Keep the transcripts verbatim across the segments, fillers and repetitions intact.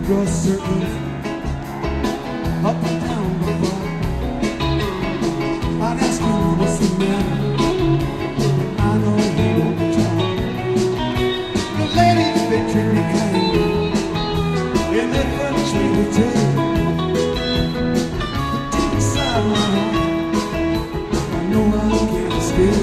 draw circles up and down the bar. I'd ask you what's the matter. I know you won't talk. The ladies, they treat me kind, and they furnish me with tail. But deep inside my heart, I know I can't escape.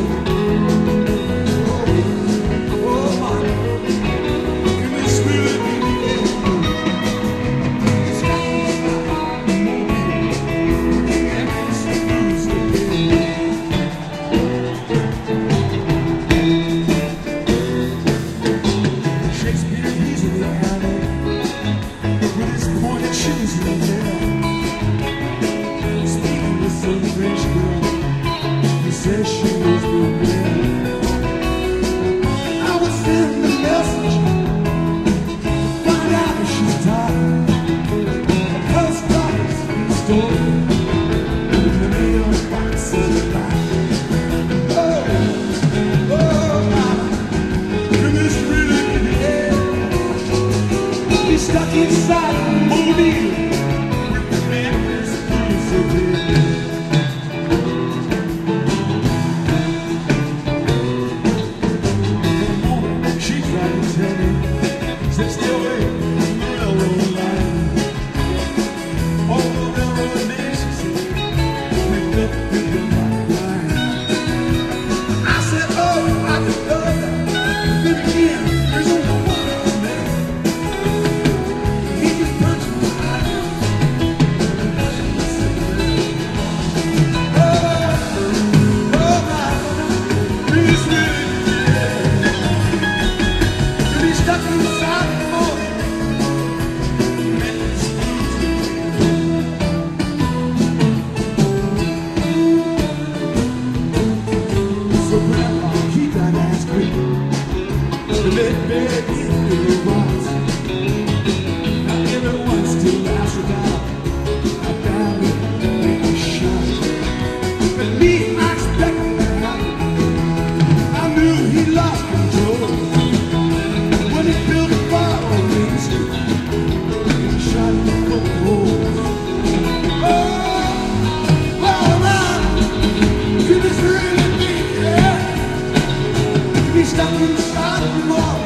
Stuck inside a movie with the memories of she tried to tell me, said stay away from the railroad line. All the railroad days, she said, picked up with the white line. I said, oh, I could go there, but again, there's only one of them. Stuck inside the wall.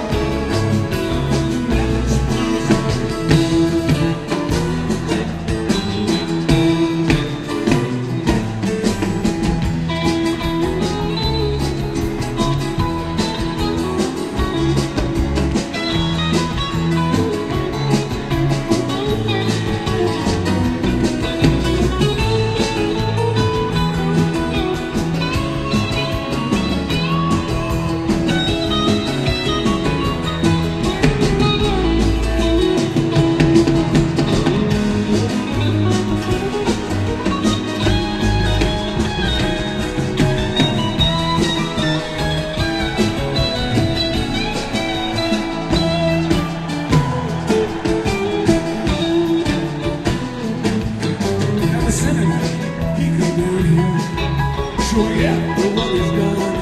Sure, yeah, the one is gone.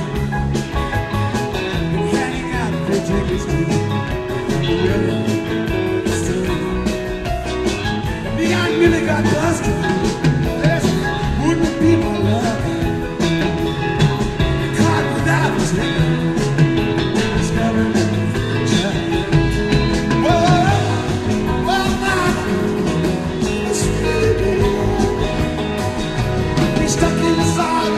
Been hanging out for decades too. Really, it's time. The young really got busted. This wouldn't be my love. The caught without his head. It's never been just. Whoa, whoa, mama, it's really bad. We stuck inside.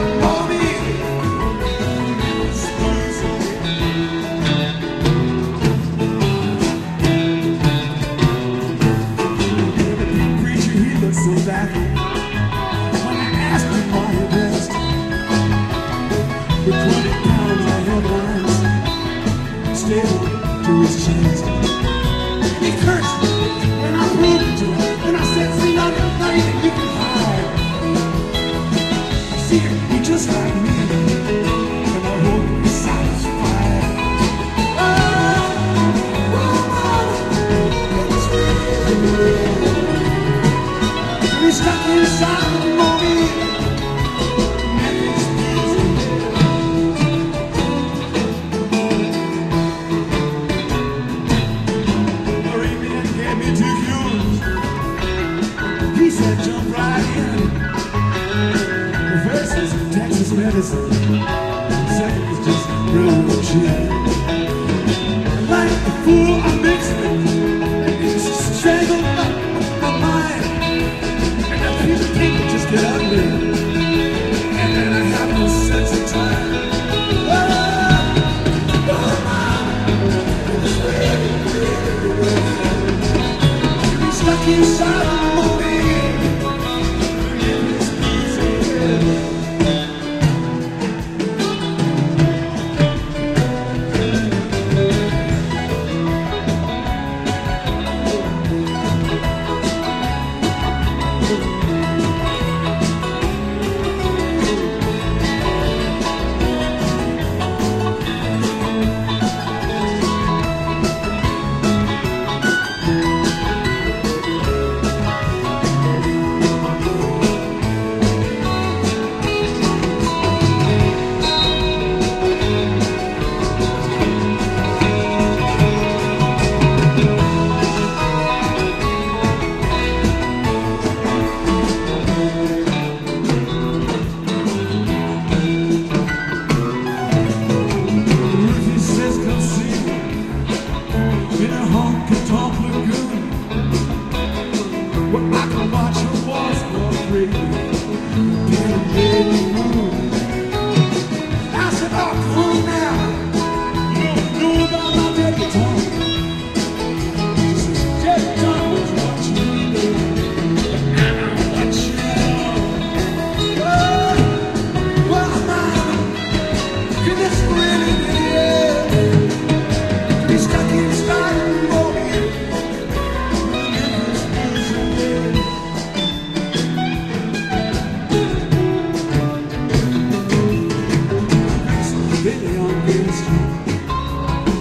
So baffled when I asked him why he dressed with twenty pounds of headlines stapled to his chest. He cursed when I proved it to him, and I said, see, now there's nothing you can hide. See, you're just like me, and I hope you're satisfied. Oh, oh, it's real. Stuck inside the movie.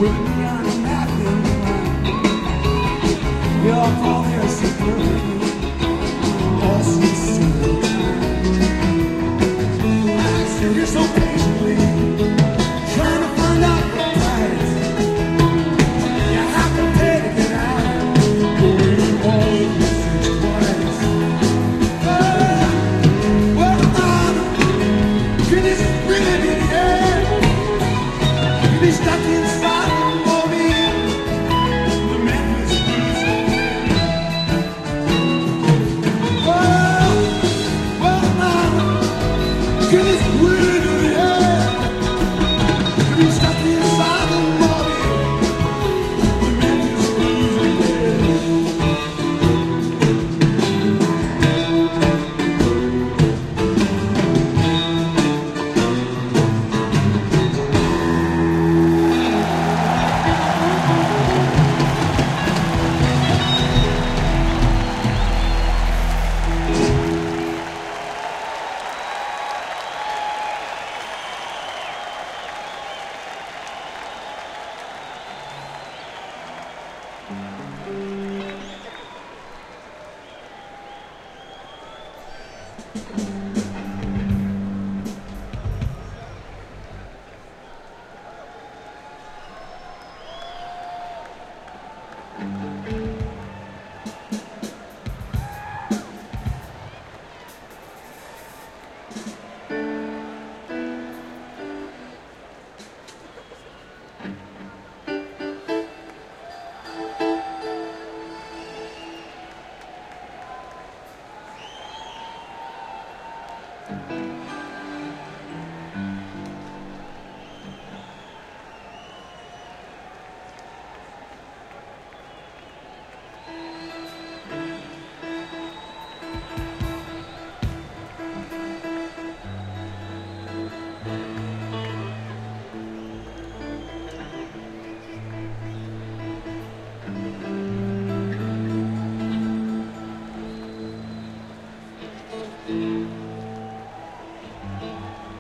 with a neon napkin. We all call their security. All sincere. I sit here so patiently, trying to find out the price. You have to pay to get out. Going all this twice. Oh, well, I'm can this really be the end? Can be stuck inside the movie. The Memphis Blues. Oh, well, I'm can this really be the end? Can be stuck inside the movie. The Memphis Blues again. Thank you.